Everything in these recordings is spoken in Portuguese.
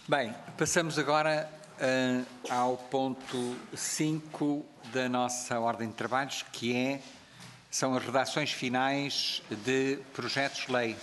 Bem, passamos agora ao ponto 5 da nossa ordem de trabalhos, que são as redações finais de projetos de lei.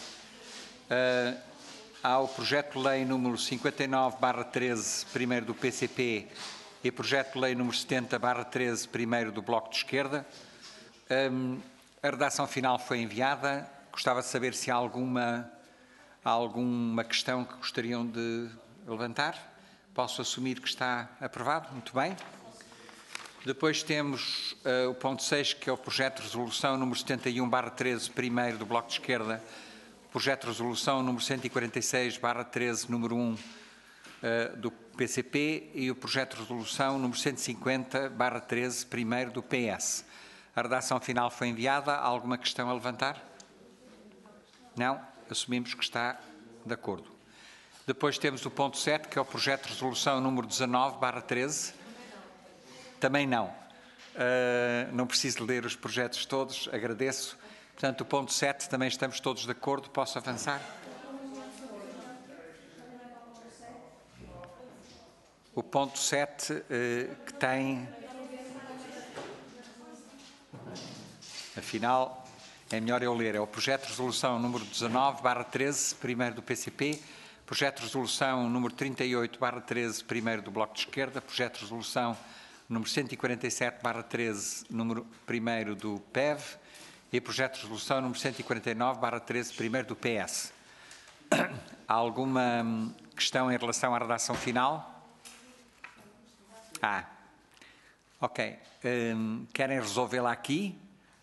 Há o projeto de lei número 59/13, primeiro do PCP, e projeto de lei número 70/13, primeiro do Bloco de Esquerda. A redação final foi enviada. Gostava de saber se há alguma questão que gostariam de levantar. Posso assumir que está aprovado? Muito bem. Depois temos o ponto 6, que é o projeto de resolução número 71/13, primeiro do Bloco de Esquerda, projeto de resolução número 146/13, número 1 do PCP e o projeto de resolução número 150/13, primeiro do PS. A redação final foi enviada. Há alguma questão a levantar? Não? Assumimos que está de acordo. Depois temos o ponto 7, que é o projeto de resolução número 19/13. Também não. Não preciso ler os projetos todos, agradeço. Portanto, o ponto 7 também estamos todos de acordo. Posso avançar? O ponto 7, que tem... Afinal, é melhor eu ler. É o projeto de resolução número 19/13, primeiro do PCP, projeto de resolução número 38/13, primeiro do Bloco de Esquerda, projeto de resolução número 147/13, número primeiro do PEV, e projeto de resolução número 149/13, primeiro do PS. Há alguma questão em relação à redação final? Ok. Querem resolvê-la aqui?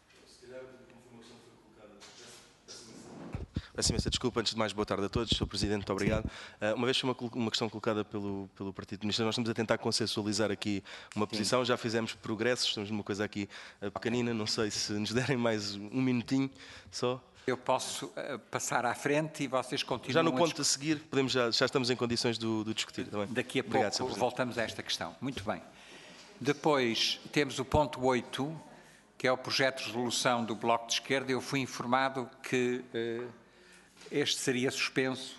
Peço imensa desculpa, antes de mais, boa tarde a todos. Sr. Presidente, muito obrigado. Uma vez foi uma questão colocada pelo Partido Comunista, nós estamos a tentar consensualizar aqui uma posição. Sim. Já fizemos progressos, estamos numa coisa aqui pequenina, não sei se nos derem mais um minutinho só. Eu posso passar à frente e vocês continuam. Já no ponto a seguir, já estamos em condições de discutir. Também. Daqui a pouco voltamos a esta questão. Muito bem. Depois temos o ponto 8, que é o projeto de resolução do Bloco de Esquerda. Eu fui informado que este seria suspenso.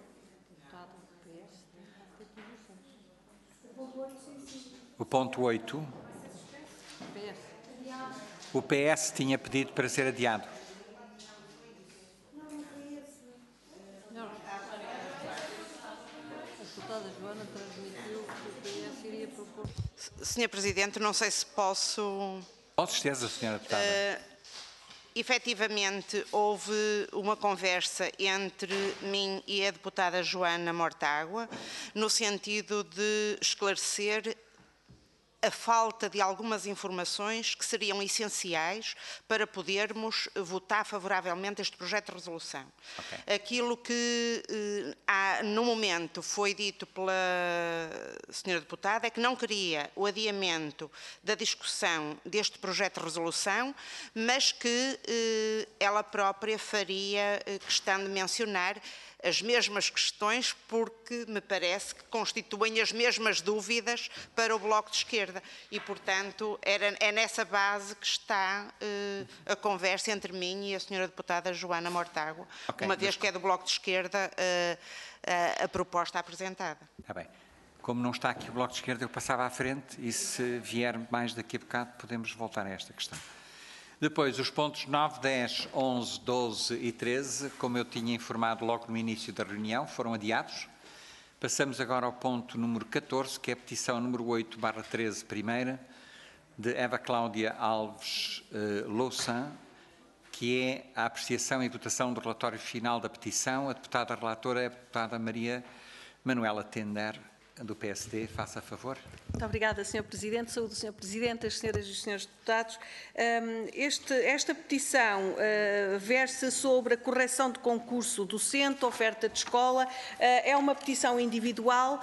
O ponto 8. O PS tinha pedido para ser adiado. A deputada Joana transmitiu que o PS iria propor. Senhor Presidente, não sei se posso... Com certeza, Sra. Deputada. Efetivamente, houve uma conversa entre mim e a deputada Joana Mortágua, no sentido de esclarecer a falta de algumas informações que seriam essenciais para podermos votar favoravelmente este projeto de resolução. Okay. Aquilo que no momento foi dito pela senhora deputada é que não queria o adiamento da discussão deste projeto de resolução, mas que ela própria faria questão de mencionar as mesmas questões, porque me parece que constituem as mesmas dúvidas para o Bloco de Esquerda e, portanto, é nessa base que está a conversa entre mim e a senhora deputada Joana Mortágua, uma vez que é do Bloco de Esquerda a proposta apresentada. Está bem. Como não está aqui o Bloco de Esquerda, eu passava à frente e, se vier mais daqui a bocado, podemos voltar a esta questão. Depois, os pontos 9, 10, 11, 12 e 13, como eu tinha informado logo no início da reunião, foram adiados. Passamos agora ao ponto número 14, que é a petição número 8/13, primeira, de Eva Cláudia Alves Louçã, que é a apreciação e votação do relatório final da petição. A deputada relatora é a deputada Maria Manuela Tender, do PSD. Faça favor. Muito obrigada, Sr. Presidente. Saúde, Sr. Presidente, as senhoras e os senhores deputados. Esta petição versa sobre a correção de concurso docente, oferta de escola. É uma petição individual.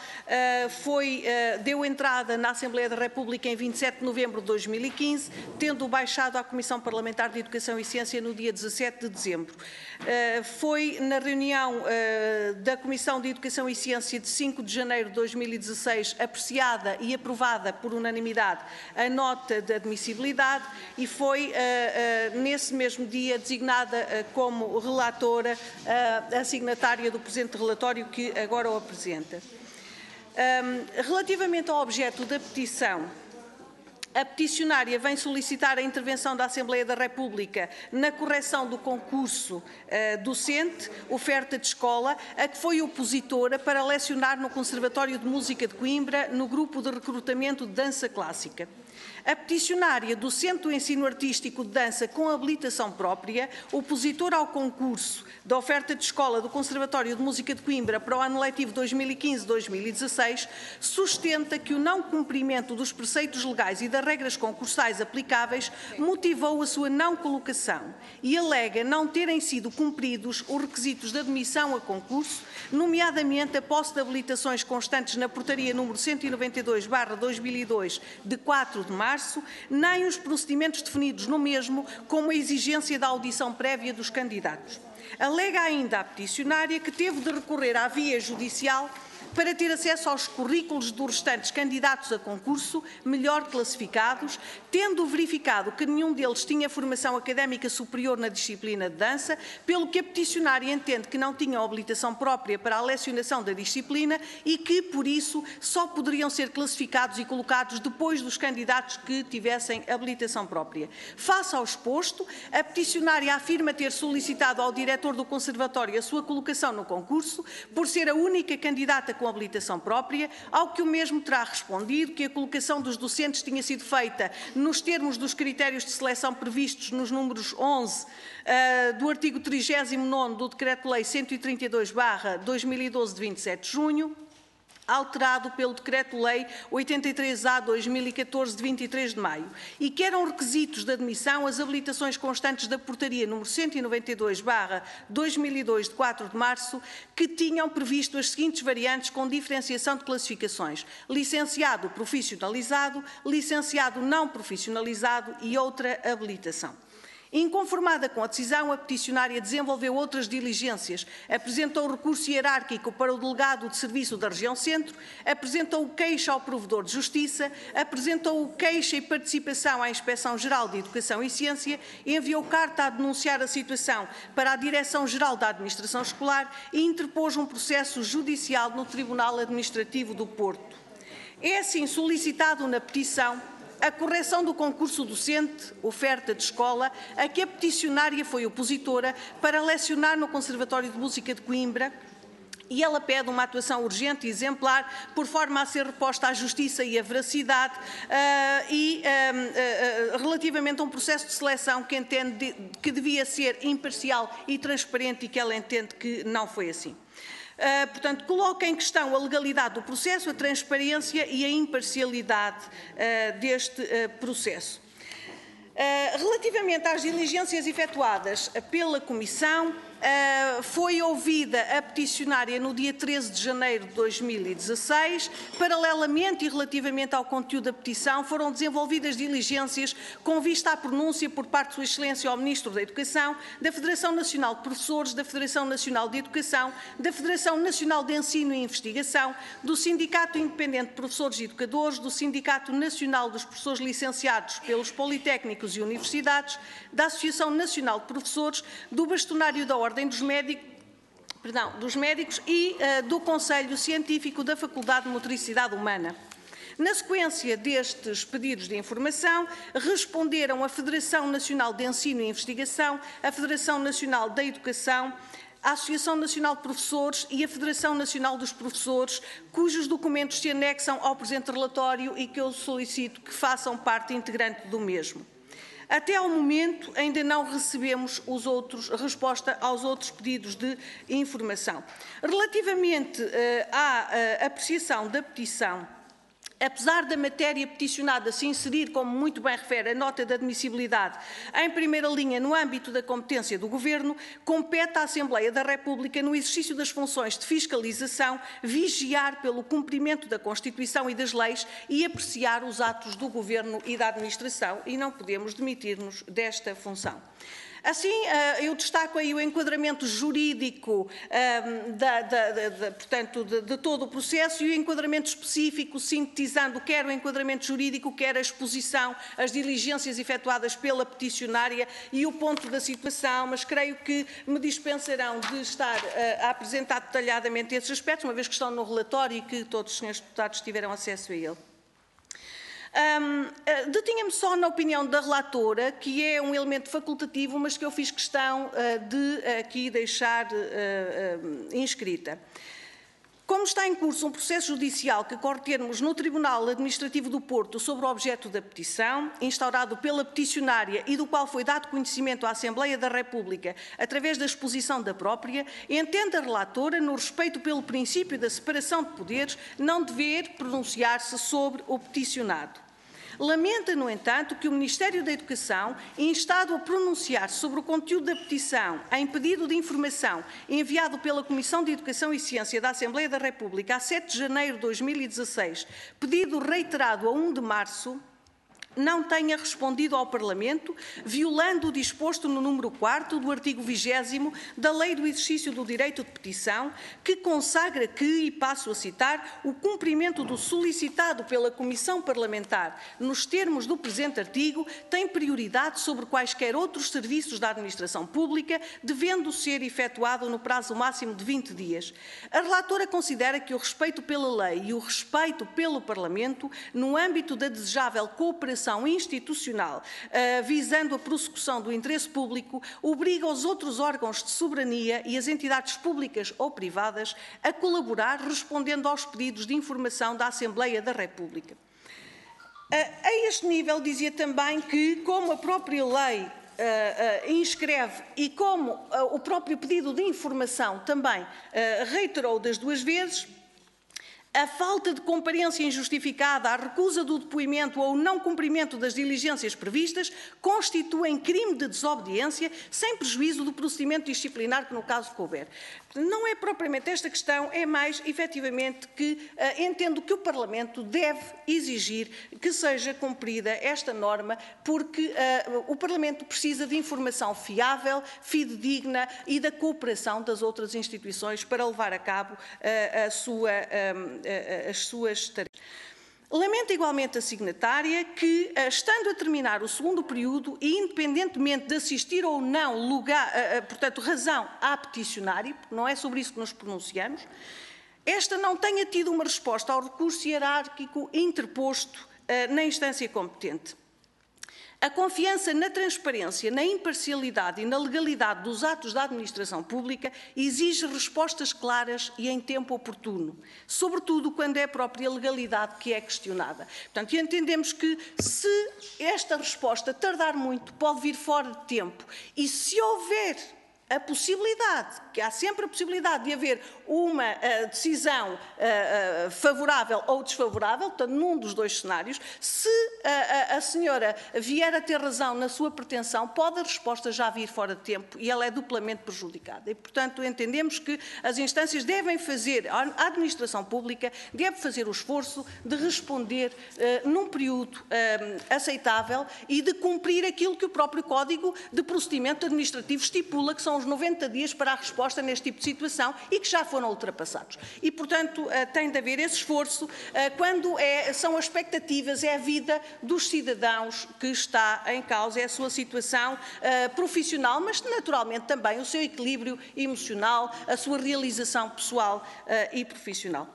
Deu entrada na Assembleia da República em 27 de novembro de 2015, tendo baixado à Comissão Parlamentar de Educação e Ciência no dia 17 de dezembro. Foi na reunião da Comissão de Educação e Ciência de 5 de janeiro de 2016 apreciada e aprovada por unanimidade a nota de admissibilidade e foi nesse mesmo dia designada como relatora a signatária do presente relatório que agora o apresenta. Relativamente ao objeto da petição, a peticionária vem solicitar a intervenção da Assembleia da República na correção do concurso docente, oferta de escola, a que foi opositora para lecionar no Conservatório de Música de Coimbra, no grupo de recrutamento de dança clássica. A peticionária, docente do ensino artístico de dança com habilitação própria, opositora ao concurso da oferta de escola do Conservatório de Música de Coimbra para o ano letivo 2015-2016, sustenta que o não cumprimento dos preceitos legais e das regras concursais aplicáveis motivou a sua não colocação e alega não terem sido cumpridos os requisitos de admissão a concurso, nomeadamente a posse de habilitações constantes na portaria número 192/2002 de 4 de março, nem os procedimentos definidos no mesmo, como a exigência da audição prévia dos candidatos. Alega ainda a peticionária que teve de recorrer à via judicial para ter acesso aos currículos dos restantes candidatos a concurso, melhor classificados, tendo verificado que nenhum deles tinha formação académica superior na disciplina de dança, pelo que a peticionária entende que não tinham habilitação própria para a lecionação da disciplina e que, por isso, só poderiam ser classificados e colocados depois dos candidatos que tivessem habilitação própria. Face ao exposto, a peticionária afirma ter solicitado ao diretor do Conservatório a sua colocação no concurso, por ser a única candidata com habilitação própria, ao que o mesmo terá respondido que a colocação dos docentes tinha sido feita nos termos dos critérios de seleção previstos nos números 11 do artigo 39º do Decreto-Lei 132/2012 de 27 de junho, alterado pelo Decreto-Lei 83/2014 de 23 de maio, e que eram requisitos de admissão as habilitações constantes da portaria número 192/2002 de 4 de março, que tinham previsto as seguintes variantes com diferenciação de classificações: licenciado profissionalizado, licenciado não profissionalizado e outra habilitação. Inconformada com a decisão, a peticionária desenvolveu outras diligências, apresentou recurso hierárquico para o delegado de serviço da região centro, apresentou queixa ao provedor de justiça, apresentou queixa e participação à Inspeção-Geral de Educação e Ciência, enviou carta a denunciar a situação para a Direção-Geral da Administração Escolar e interpôs um processo judicial no Tribunal Administrativo do Porto. É assim solicitado na petição a correção do concurso docente, oferta de escola, a que a peticionária foi opositora para lecionar no Conservatório de Música de Coimbra, e ela pede uma atuação urgente e exemplar, por forma a ser reposta à justiça e à veracidade, relativamente a um processo de seleção que entende que devia ser imparcial e transparente e que ela entende que não foi assim. Portanto, coloca em questão a legalidade do processo, a transparência e a imparcialidade deste processo. Relativamente às diligências efetuadas pela Comissão, foi ouvida a peticionária no dia 13 de janeiro de 2016. Paralelamente e relativamente ao conteúdo da petição, foram desenvolvidas diligências com vista à pronúncia por parte de Sua Excelência ao Ministro da Educação, da Federação Nacional de Professores, da Federação Nacional de Educação, da Federação Nacional de Ensino e Investigação, do Sindicato Independente de Professores e Educadores, do Sindicato Nacional dos Professores Licenciados pelos Politécnicos e Universidades, da Associação Nacional de Professores, do Bastonário da Ordem dos Médicos e do Conselho Científico da Faculdade de Motricidade Humana. Na sequência destes pedidos de informação, responderam a Federação Nacional de Ensino e Investigação, a Federação Nacional da Educação, a Associação Nacional de Professores e a Federação Nacional dos Professores, cujos documentos se anexam ao presente relatório e que eu solicito que façam parte integrante do mesmo. Até ao momento, ainda não recebemos resposta aos outros pedidos de informação. Relativamente à apreciação da petição, apesar da matéria peticionada se inserir, como muito bem refere a nota de admissibilidade, em primeira linha no âmbito da competência do Governo, compete à Assembleia da República, no exercício das funções de fiscalização, vigiar pelo cumprimento da Constituição e das leis e apreciar os atos do Governo e da Administração, e não podemos demitir-nos desta função. Assim, eu destaco aí o enquadramento jurídico portanto, de todo o processo e o enquadramento específico, sintetizando quer o enquadramento jurídico, quer a exposição, as diligências efetuadas pela peticionária e o ponto da situação, mas creio que me dispensarão de estar a apresentar detalhadamente esses aspectos, uma vez que estão no relatório e que todos os senhores deputados tiveram acesso a ele. Detinha-me só na opinião da relatora, que é um elemento facultativo, mas que eu fiz questão de aqui deixar inscrita. Como está em curso um processo judicial que corre termos no Tribunal Administrativo do Porto sobre o objeto da petição, instaurado pela peticionária e do qual foi dado conhecimento à Assembleia da República através da exposição da própria, entende a relatora, no respeito pelo princípio da separação de poderes, não dever pronunciar-se sobre o peticionado. Lamenta, no entanto, que o Ministério da Educação, instado a pronunciar-se sobre o conteúdo da petição em pedido de informação enviado pela Comissão de Educação e Ciência da Assembleia da República a 7 de janeiro de 2016, pedido reiterado a 1 de março, não tenha respondido ao Parlamento, violando o disposto no número 4º do artigo 20º da Lei do Exercício do Direito de Petição, que consagra que, e passo a citar, o cumprimento do solicitado pela Comissão Parlamentar nos termos do presente artigo tem prioridade sobre quaisquer outros serviços da administração pública, devendo ser efetuado no prazo máximo de 20 dias. A relatora considera que o respeito pela lei e o respeito pelo Parlamento, no âmbito da desejável cooperação institucional, visando a prossecução do interesse público, obriga os outros órgãos de soberania e as entidades públicas ou privadas a colaborar, respondendo aos pedidos de informação da Assembleia da República. A este nível, dizia também que, como a própria lei inscreve e como o próprio pedido de informação também reiterou das duas vezes, a falta de comparência injustificada, a recusa do depoimento ou o não cumprimento das diligências previstas constituem crime de desobediência, sem prejuízo do procedimento disciplinar que no caso couber. Não é propriamente esta questão, é mais, efetivamente, que entendo que o Parlamento deve exigir que seja cumprida esta norma, porque o Parlamento precisa de informação fiável, fidedigna e da cooperação das outras instituições para levar a cabo as suas tarefas. Lamenta igualmente a signatária que, estando a terminar o segundo período e independentemente de assistir ou não portanto, razão à peticionária, porque não é sobre isso que nos pronunciamos, esta não tenha tido uma resposta ao recurso hierárquico interposto na instância competente. A confiança na transparência, na imparcialidade e na legalidade dos atos da administração pública exige respostas claras e em tempo oportuno, sobretudo quando é a própria legalidade que é questionada. Portanto, entendemos que se esta resposta tardar muito, pode vir fora de tempo, e se houver a possibilidade, que há sempre a possibilidade de haver uma decisão favorável ou desfavorável, portanto, num dos dois cenários, se a senhora vier a ter razão na sua pretensão, pode a resposta já vir fora de tempo e ela é duplamente prejudicada. E, portanto, entendemos que as instâncias devem fazer, a administração pública deve fazer o esforço de responder num período aceitável e de cumprir aquilo que o próprio Código de Procedimento Administrativo estipula, que são os 90 dias para a resposta neste tipo de situação e que já foram ultrapassados. E, portanto, tem de haver esse esforço quando são as expectativas, é a vida dos cidadãos que está em causa, é a sua situação profissional, mas naturalmente também o seu equilíbrio emocional, a sua realização pessoal e profissional.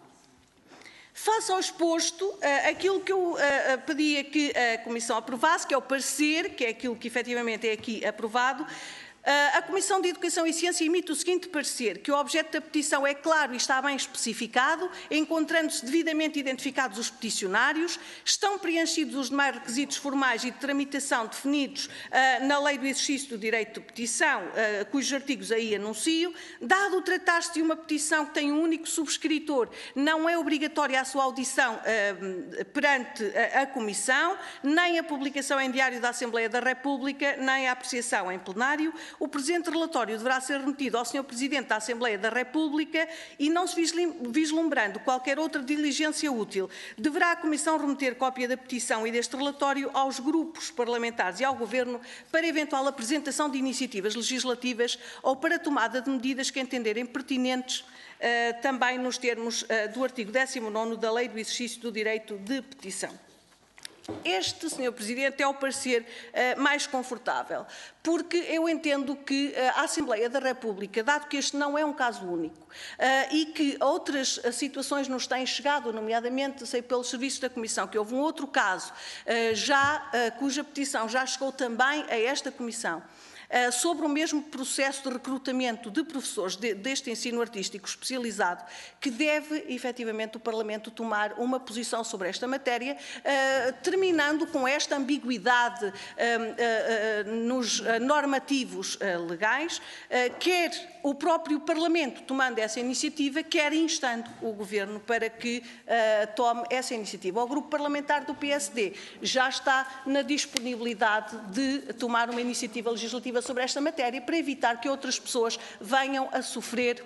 Face ao exposto, aquilo que eu pedia que a Comissão aprovasse, que é o parecer, que é aquilo que efetivamente é aqui aprovado, a Comissão de Educação e Ciência emite o seguinte parecer, que o objeto da petição é claro e está bem especificado, encontrando-se devidamente identificados os peticionários, estão preenchidos os demais requisitos formais e de tramitação definidos na Lei do Exercício do Direito de Petição, cujos artigos aí anuncio. Dado tratar-se de uma petição que tem um único subscritor, não é obrigatória a sua audição perante a Comissão, nem a publicação em Diário da Assembleia da República, nem a apreciação em plenário. o presente relatório deverá ser remetido ao Sr. Presidente da Assembleia da República e, não se vislumbrando qualquer outra diligência útil, deverá a Comissão remeter cópia da petição e deste relatório aos grupos parlamentares e ao Governo para eventual apresentação de iniciativas legislativas ou para tomada de medidas que entenderem pertinentes, também nos termos do artigo 19º da Lei do Exercício do Direito de Petição. Este, Sr. Presidente, é o parecer mais confortável, porque eu entendo que a Assembleia da República, dado que este não é um caso único e que outras situações nos têm chegado, nomeadamente, sei pelos serviços da Comissão, que houve um outro caso cuja petição já chegou também a esta Comissão, sobre o mesmo processo de recrutamento de professores deste ensino artístico especializado, que deve, efetivamente, o Parlamento tomar uma posição sobre esta matéria, terminando com esta ambiguidade nos normativos legais, quer o próprio Parlamento tomando essa iniciativa, quer instando o Governo para que tome essa iniciativa. O Grupo Parlamentar do PSD já está na disponibilidade de tomar uma iniciativa legislativa sobre esta matéria para evitar que outras pessoas venham a sofrer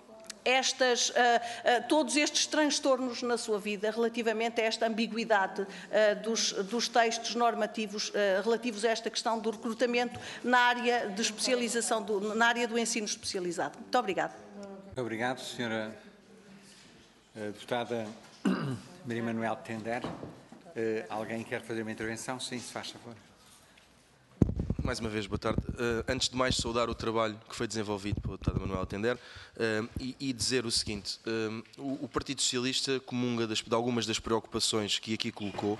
todos estes transtornos na sua vida relativamente a esta ambiguidade dos textos normativos relativos a esta questão do recrutamento na área de especialização, na área do ensino especializado. Muito obrigada. Muito obrigado, Sra. Deputada Maria Manuel Tender. Alguém quer fazer uma intervenção? Sim, se faz favor. Mais uma vez, boa tarde. Antes de mais, saudar o trabalho que foi desenvolvido pela deputada Manuela Tender e dizer o seguinte: o Partido Socialista comunga de algumas das preocupações que aqui colocou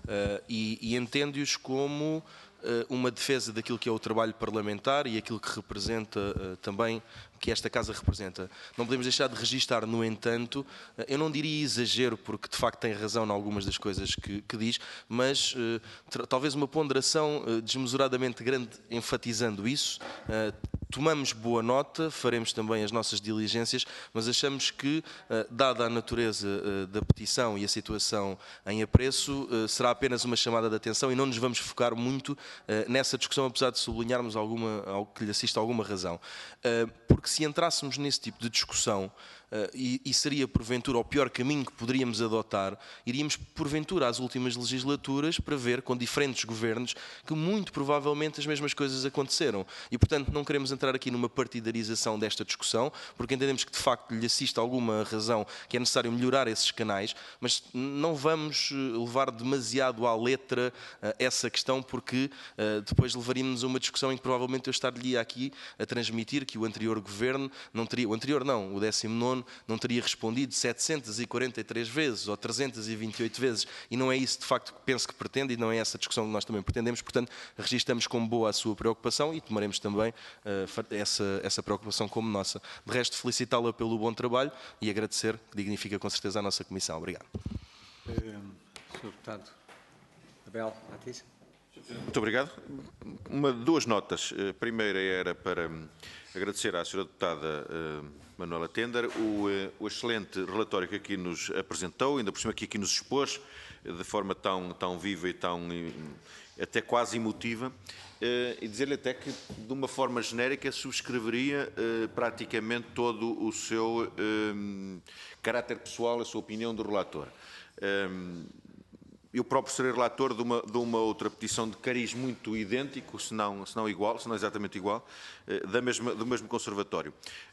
e entende-os como uma defesa daquilo que é o trabalho parlamentar e aquilo que representa também, que esta Casa representa. Não podemos deixar de registar, no entanto, eu não diria exagero, porque de facto tem razão em algumas das coisas que diz, mas talvez uma ponderação desmesuradamente grande enfatizando isso. Tomamos boa nota, faremos também as nossas diligências, mas achamos que, dada a natureza da petição e a situação em apreço, será apenas uma chamada de atenção e não nos vamos focar muito nessa discussão, apesar de sublinharmos algo que lhe assista alguma razão. Porque se entrássemos nesse tipo de discussão, e seria porventura o pior caminho que poderíamos adotar, iríamos porventura às últimas legislaturas para ver com diferentes governos que muito provavelmente as mesmas coisas aconteceram. E portanto não queremos entrar aqui numa partidarização desta discussão, porque entendemos que de facto lhe assiste alguma razão que é necessário melhorar esses canais, mas não vamos levar demasiado à letra essa questão, porque depois levaríamos a uma discussão em que provavelmente eu estaria aqui a transmitir que o anterior governo não teria, o 19º, não teria respondido 743 vezes ou 328 vezes, e não é isso de facto que penso que pretende e não é essa discussão que nós também pretendemos. Portanto, registamos como boa a sua preocupação e tomaremos também essa preocupação como nossa. De resto, felicitá-la pelo bom trabalho e agradecer, que dignifica com certeza a nossa Comissão. Obrigado. Sr. Deputado Abel Batista. Muito obrigado. Duas notas. A primeira era para agradecer à Sra. Deputada Manuela Tender o excelente relatório que aqui nos apresentou, ainda por cima que aqui nos expôs, de forma tão viva e tão até quase emotiva, e dizer-lhe até que, de uma forma genérica, subscreveria praticamente todo o seu caráter pessoal, a sua opinião do relator. Eu próprio serei relator de uma outra petição de cariz muito idêntico, se não igual, se não exatamente igual, do mesmo conservatório.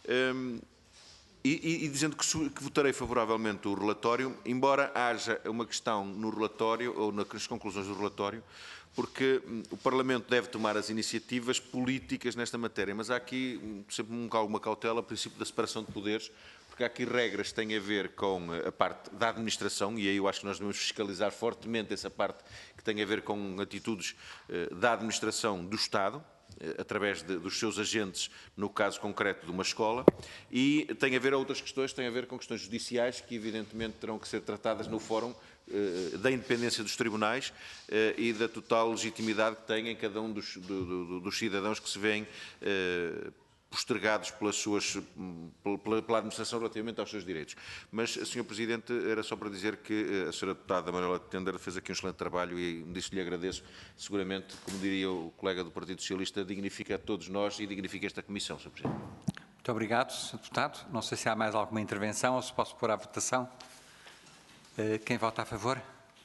E dizendo que votarei favoravelmente o relatório, embora haja uma questão no relatório, ou nas conclusões do relatório, porque o Parlamento deve tomar as iniciativas políticas nesta matéria, mas há aqui sempre alguma cautela, o princípio da separação de poderes, porque há aqui regras que têm a ver com a parte da administração, e aí eu acho que nós devemos fiscalizar fortemente essa parte que tem a ver com atitudes da administração do Estado, através dos seus agentes, no caso concreto de uma escola, e tem a ver a outras questões, tem a ver com questões judiciais que evidentemente terão que ser tratadas no fórum da independência dos tribunais e da total legitimidade que têm em cada um dos cidadãos que se veem postergados pela administração relativamente aos seus direitos. Mas, Sr. Presidente, era só para dizer que a Sra. Deputada Manuela Tender fez aqui um excelente trabalho e disso lhe agradeço. Seguramente, como diria o colega do Partido Socialista, dignifica a todos nós e dignifica esta Comissão, Sr. Presidente. Muito obrigado, Sr. Deputado. Não sei se há mais alguma intervenção ou se posso pôr à votação. Quem vota a favor?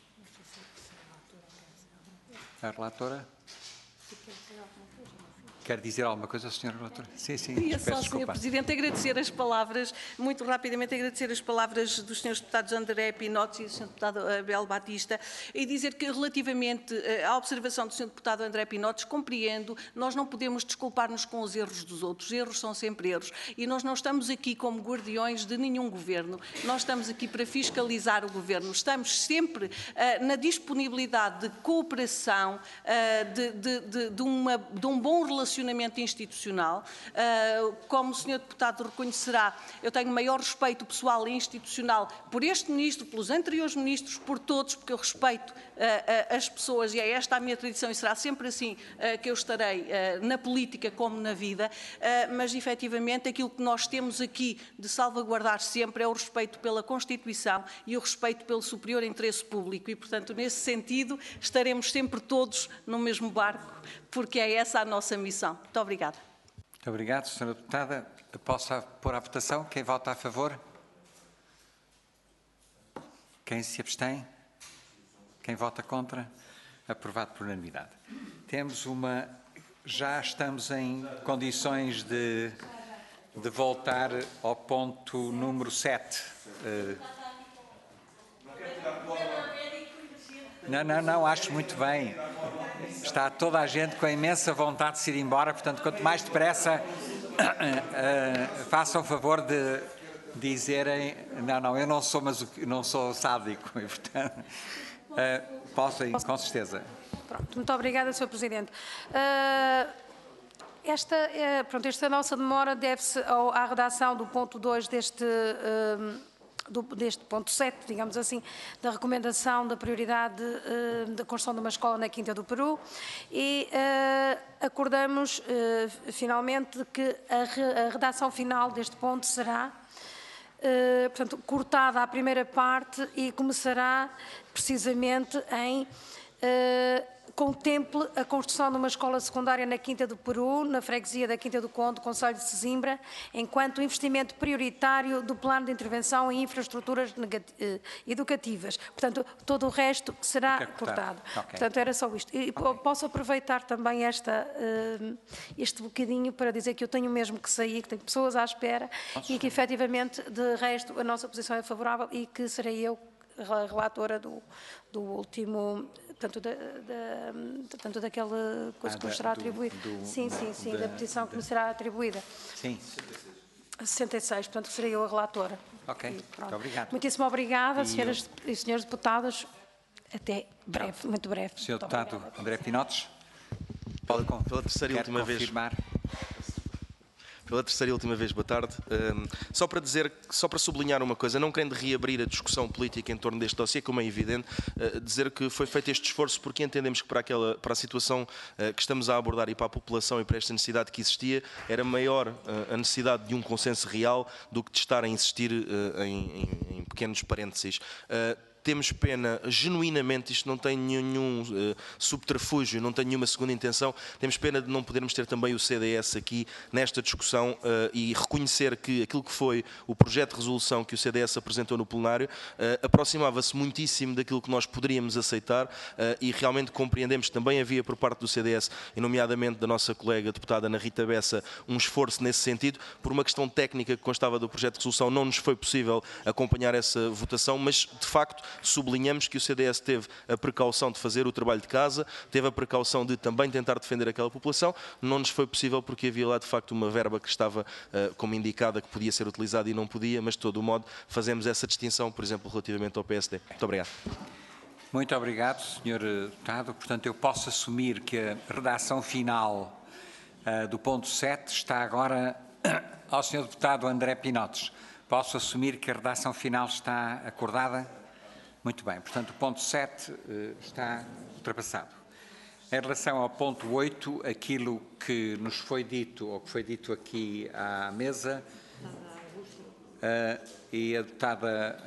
A relatora? Quer dizer alguma coisa, Sra. Relatora? Sim, sim. Queria Peço só, desculpa. Sr. Presidente, agradecer as palavras, muito rapidamente agradecer as palavras dos Srs. Deputados André Pinotes e do Sr. Deputado Abel Batista e dizer que relativamente à observação do Sr. Deputado André Pinotes, compreendo, nós não podemos desculpar-nos com os erros dos outros, erros são sempre erros e nós não estamos aqui como guardiões de nenhum governo, nós estamos aqui para fiscalizar o governo, estamos sempre na disponibilidade de cooperação, de um bom relacionamento institucional. Como o Sr. Deputado reconhecerá, eu tenho maior respeito pessoal e institucional por este Ministro, pelos anteriores Ministros, por todos, porque eu respeito as pessoas e é esta a minha tradição e será sempre assim que eu estarei na política como na vida, mas efetivamente aquilo que nós temos aqui de salvaguardar sempre é o respeito pela Constituição e o respeito pelo superior interesse público e, portanto, nesse sentido, estaremos sempre todos no mesmo barco, porque é essa a nossa missão. Muito obrigada. Muito obrigado, Sra. Deputada. Posso pôr à votação? Quem vota a favor? Quem se abstém? Quem vota contra? Aprovado por unanimidade. Já estamos em condições de voltar ao ponto número 7. Não, acho muito bem. Está toda a gente com a imensa vontade de se ir embora, portanto, quanto mais depressa, façam o favor de dizerem... Não, eu não sou sádico, e, portanto, posso ir, com certeza. Pronto, muito obrigada, Sr. Presidente. Esta nossa demora deve-se à redação do ponto 2 deste ponto 7, digamos assim, da recomendação da prioridade da construção de uma escola na Quinta do Peru e acordamos finalmente que a redação final deste ponto será portanto, cortada a primeira parte e começará precisamente em contemple a construção de uma escola secundária na Quinta do Peru, na freguesia da Quinta do Conde, Concelho de Sesimbra, enquanto investimento prioritário do plano de intervenção em infraestruturas educativas. Portanto, todo o resto será cortado. Okay. Portanto, era só isto. E posso aproveitar também este bocadinho para dizer que eu tenho mesmo que sair, que tenho pessoas à espera e que, efetivamente, de resto, a nossa posição é favorável e que serei eu a relatora do último... Tanto daquela coisa que nos será atribuída. Sim, da petição que me será atribuída. Sim. 66, portanto, serei eu a relatora. Ok, muito obrigado. Muitíssimo obrigada, senhoras e senhores deputados. Até breve, muito breve. Senhor Deputado André Pinotes. Pela terceira e última vez. Pela terceira e última vez, boa tarde. Só para sublinhar uma coisa, não querendo reabrir a discussão política em torno deste dossiê, como é evidente, dizer que foi feito este esforço porque entendemos que para a situação que estamos a abordar e para a população e para esta necessidade que existia, era maior a necessidade de um consenso real do que de estar a insistir em pequenos parênteses. Temos pena, genuinamente, isto não tem nenhum subterfúgio, não tem nenhuma segunda intenção, temos pena de não podermos ter também o CDS aqui nesta discussão e reconhecer que aquilo que foi o projeto de resolução que o CDS apresentou no plenário aproximava-se muitíssimo daquilo que nós poderíamos aceitar e realmente compreendemos que também havia por parte do CDS, e nomeadamente da nossa colega deputada Ana Rita Bessa, um esforço nesse sentido. Por uma questão técnica que constava do projeto de resolução, não nos foi possível acompanhar essa votação, mas, de facto, sublinhamos que o CDS teve a precaução de fazer o trabalho de casa, teve a precaução de também tentar defender aquela população. Não nos foi possível porque havia lá de facto uma verba que estava como indicada que podia ser utilizada e não podia, mas de todo o modo fazemos essa distinção, por exemplo, relativamente ao PSD. Muito obrigado. Muito obrigado, Sr. Deputado. Portanto, eu posso assumir que a redação final do ponto 7 está agora ao Sr. Deputado André Pinotes. Posso assumir que a redação final está acordada? Muito bem, portanto, o ponto 7 está ultrapassado. Em relação ao ponto 8, aquilo que nos foi dito, ou que foi dito aqui à mesa, e a deputada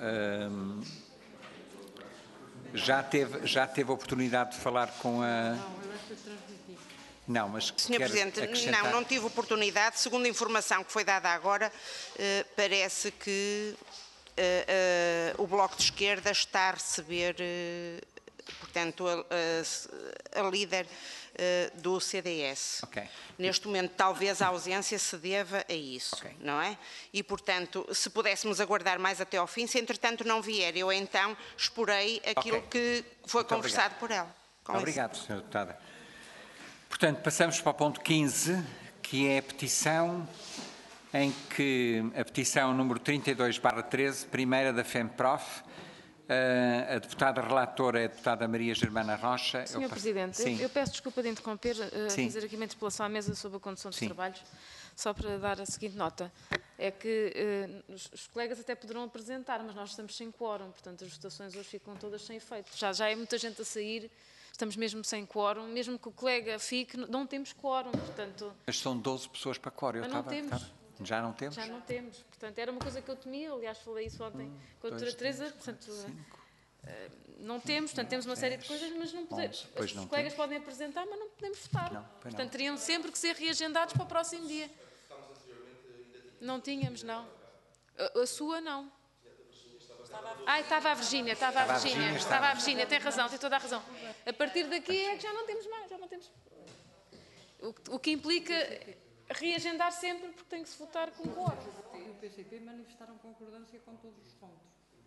já teve a oportunidade de falar com a... Não, mas Sr. Presidente, não tive oportunidade. Segundo a informação que foi dada agora, parece que o Bloco de Esquerda está a receber, portanto, a líder do CDS. Ok. Neste momento, talvez a ausência se deva a isso, não é? E, portanto, se pudéssemos aguardar mais até ao fim, se entretanto não vier, eu então exporei aquilo que foi conversado por ela. Obrigado, Sra. Deputada. Portanto, passamos para o ponto 15, que é a petição em que a petição número 32/13, primeira da FEMPROF, a deputada relatora é a deputada Maria Germana Rocha. Sr. Presidente, eu peço desculpa de interromper, fazer aqui uma interpelação à mesa sobre a condução dos trabalhos, só para dar a seguinte nota. É que os colegas até poderão apresentar, mas nós estamos sem quórum, portanto as votações hoje ficam todas sem efeito. Já é muita gente a sair, estamos mesmo sem quórum, mesmo que o colega fique, não temos quórum, portanto... Mas são 12 pessoas para quórum. Mas não temos. Já não temos? Já não temos. Portanto, era uma coisa que eu temia, aliás, falei isso ontem com a doutora Teresa, portanto, não temos, portanto, temos uma série de coisas, mas não podemos. Os colegas podem apresentar, mas não podemos votar. Portanto, teriam sempre que ser reagendados para o próximo dia. Não tínhamos, não. A sua, não. Estava a Virgínia, tem razão, tem toda a razão. A partir daqui é que já não temos mais, já não temos. O que implica reagendar sempre, porque tem que se votar com quórum. E o PCP manifestaram concordância com todos os pontos.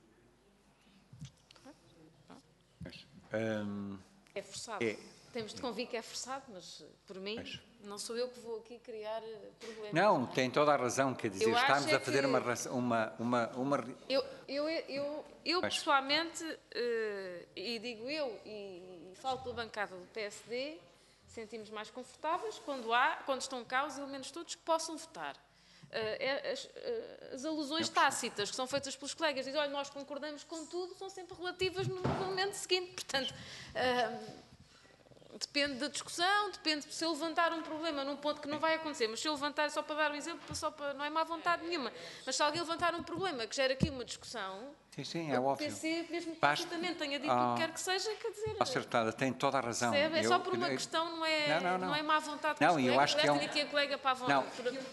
É forçado. Temos de convir que é forçado, mas por mim não sou eu que vou aqui criar problemas. Não, tem toda a razão, quer dizer, estamos a fazer Eu pessoalmente, e digo eu, e falo pela bancada do PSD, sentimos mais confortáveis quando estão cá os elementos todos que possam votar. As alusões tácitas que são feitas pelos colegas, dizem, olha, nós concordamos com tudo, são sempre relativas no momento seguinte. Portanto, depende da discussão, depende se eu levantar um problema num ponto que não vai acontecer, mas se eu levantar, só para dar um exemplo, não é má vontade nenhuma, mas se alguém levantar um problema que gera aqui uma discussão, é o óbvio. PC, mesmo que perfeitamente tenha dito o que quer que seja, quer dizer... A deputada tem toda a razão. É só por uma questão, não é má vontade com os colegas. Eu acho que aqui a colega para a vontade.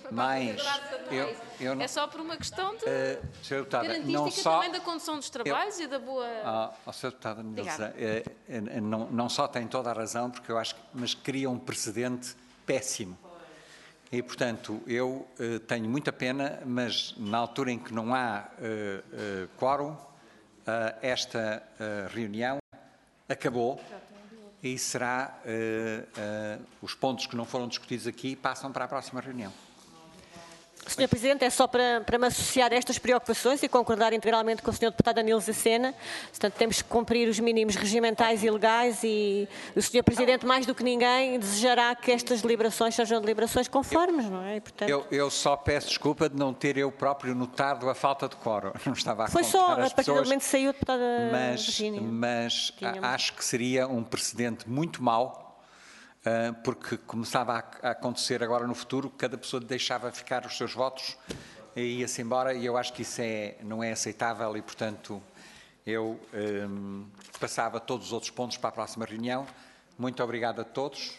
É só por uma questão de garantística também da condução dos trabalhos e da boa... Sra. Deputada Nilza, não só tem toda a razão, porque eu acho mas cria um precedente péssimo. E, portanto, eu tenho muita pena, mas na altura em que não há quórum, esta reunião acabou e será, os pontos que não foram discutidos aqui passam para a próxima reunião. Sr. Presidente, é só para me associar a estas preocupações e concordar integralmente com o Sr. Deputado Nilza Sena. Portanto, temos que cumprir os mínimos regimentais e legais e o Sr. Presidente, mais do que ninguém, desejará que estas deliberações sejam deliberações conformes, não é? E, portanto... eu só peço desculpa de não ter eu próprio notado a falta de quórum. Não estava a Foi só, a partir do momento que saiu a deputada Virgínia. Mas acho que seria um precedente muito mau, porque começava a acontecer agora no futuro, cada pessoa deixava ficar os seus votos e ia-se embora, e eu acho que isso não é aceitável e, portanto, eu passava todos os outros pontos para a próxima reunião. Muito obrigado a todos.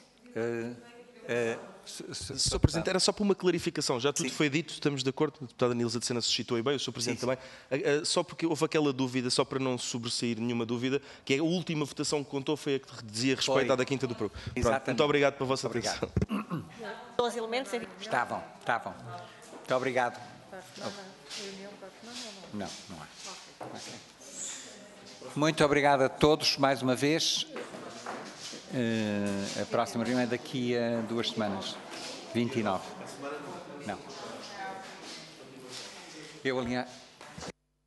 Sr. Presidente, era só para uma clarificação, já tudo foi dito, estamos de acordo, a deputada Nilza de Sena suscitou e bem, o Sr. Presidente também, só porque houve aquela dúvida, só para não sobressair nenhuma dúvida, que a última votação que contou foi a que dizia respeito à da Quinta do Peru. Muito obrigado pela vossa atenção. Os elementos... Estavam. Muito obrigado. Não há. Muito obrigado a todos, mais uma vez. A próxima reunião é daqui a 2 semanas, 29. Não. Eu, aliás...